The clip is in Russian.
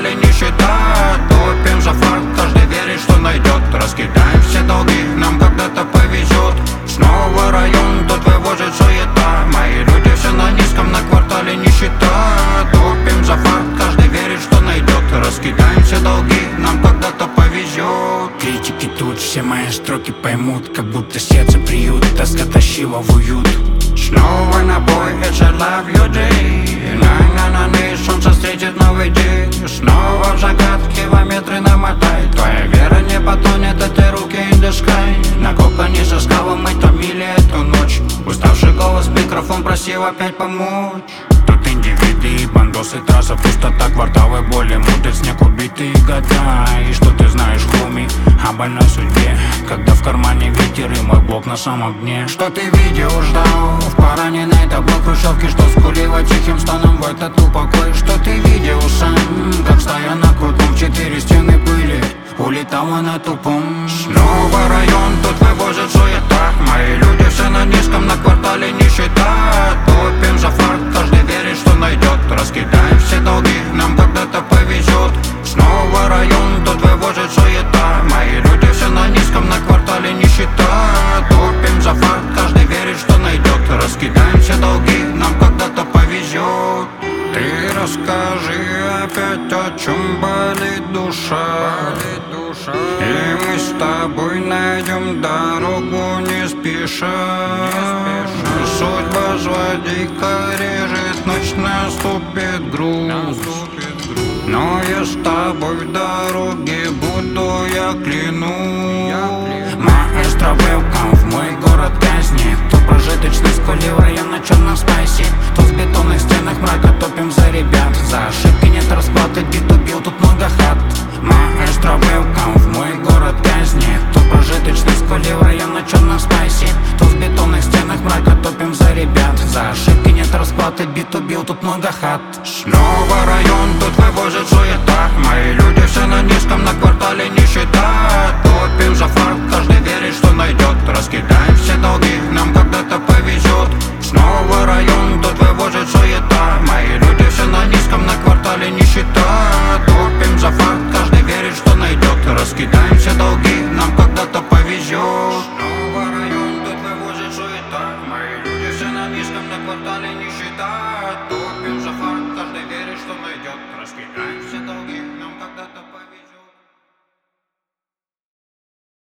квартале нищета. Топим за факт, каждый верит, что найдет. Раскидаем все долги, нам когда-то повезет. Снова район, тут вывозит суета. Мои люди все на низком, на квартале нищета. Топим за факт, каждый верит, что найдет. Раскидаем все долги, нам когда-то повезет. Критики тут все мои строки поймут, как будто сердце приют, тоска тащила в уют. Снова на бой, it's a love you day. На солнце встретит новый день. Снова в загадки километры намотай. Твоя вера не потонет, эти руки in the sky. На коконе со скалом мы томили эту ночь. Уставший голос, микрофон просил опять помочь. Тут индивиды и бандосы, трасса пустота, кварталы боли, мутят снег, убитые года. И что ты знаешь, хоми, о больной судьбе, когда в кармане ветер и мой блок на самом дне. Что ты видел, ждал в пораненной тобой хрущевке, что скулила тихим стоном в этот упокой. Что ты видел сам, как стоя на крутом, 4 стены пыли улетала на тупом. Снова район, тут вывозит суета. Мои люди все на низком, на квартале нищета. Топим за факт, каждый верит, что найдет. Раскидаем все долги, нам когда-то повезет. Снова район, тут вывозит суета. Мои люди все на низком, на квартале нищета. Топим за факт, каждый верит, что найдет. Раскидаем все долги, нам когда-то повезет. Ты расскажи опять, о чем болит душа. И мы с тобой найдем дорогу не спеша. Судьба злодейка режет, ночь наступит груз. Но я с тобой в дороге буду, я клянусь. Маэстро, welcome в мой город казни. Тут прожиточный скулил район на черном спайсе. Тут в бетонных стенах мрака топим за ребят. За ошибки нет расплаты, бит убил, тут много хат. Маэстро, welcome в мой город казни. Тут прожиточный скулил район на черном спайсе. Тут в бетонных стенах мрака топим за ребят. За ошибки нет расплаты, бит убил, тут много хат. Снова район, тут вывозит суета. Мои люди все на низком, на квартале нищета. Топим за факт, каждый верит, что найдет. Раскидаем все долги, нам когда-то повезет. Снова район, тут вывозит суета. Мои люди все на низком, на квартале нищета. Топим за факт, каждый верит, что найдет. Раскидаем все долги, нам когда-то повезет. Снова район, тут вывозит суета. Мои люди все на низком, на квартале нищета. Топим за факт, каждый верит, что найдет. Раскидаем все долги.